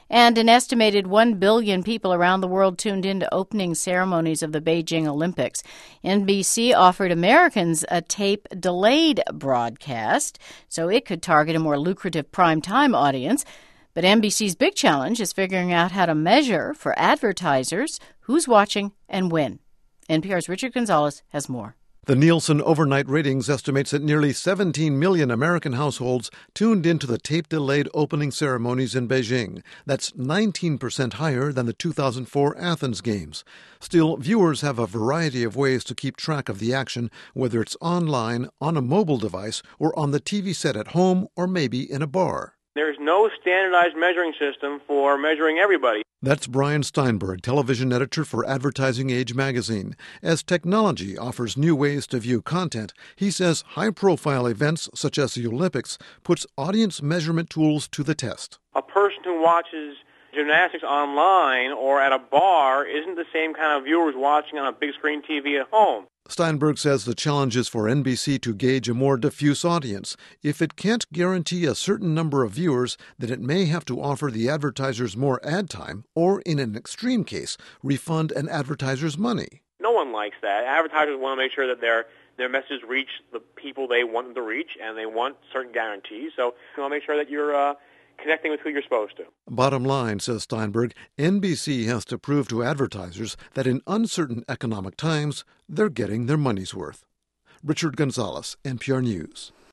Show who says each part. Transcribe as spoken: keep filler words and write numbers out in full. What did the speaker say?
Speaker 1: And an estimated one billion people around the world tuned into opening ceremonies of the Beijing Olympics. N B C offered Americans a tape-delayed broadcast so it could target a more lucrative prime-time audience. But N B C's big challenge is figuring out how to measure for advertisers who's watching and when. N P R's Richard Gonzalez has more.
Speaker 2: The Nielsen Overnight Ratings estimates that nearly seventeen million American households tuned into the tape-delayed opening ceremonies in Beijing. That's nineteen percent higher than the two thousand four Athens Games. Still, viewers have a variety of ways to keep track of the action, whether it's online, on a mobile device, or on the T V set at home, or maybe in a bar.
Speaker 3: There's no standardized measuring system for measuring everybody.
Speaker 2: That's Brian Steinberg, television editor for Advertising Age magazine. As technology offers new ways to view content, he says high-profile events such as the Olympics puts audience measurement tools to the test.
Speaker 3: A person who watches gymnastics online or at a bar isn't the same kind of viewers watching on a big screen T V at home.
Speaker 2: Steinberg says the challenge is for N B C to gauge a more diffuse audience. If it can't guarantee a certain number of viewers, then it may have to offer the advertisers more ad time or, in an extreme case, refund an advertiser's money.
Speaker 3: No one likes that. Advertisers want to make sure that their their messages reach the people they want them to reach, and they want certain guarantees. So you want to make sure that you're uh, connecting with who you're supposed to.
Speaker 2: Bottom line, says Steinberg, N B C has to prove to advertisers that in uncertain economic times, they're getting their money's worth. Richard Gonzalez, N P R News.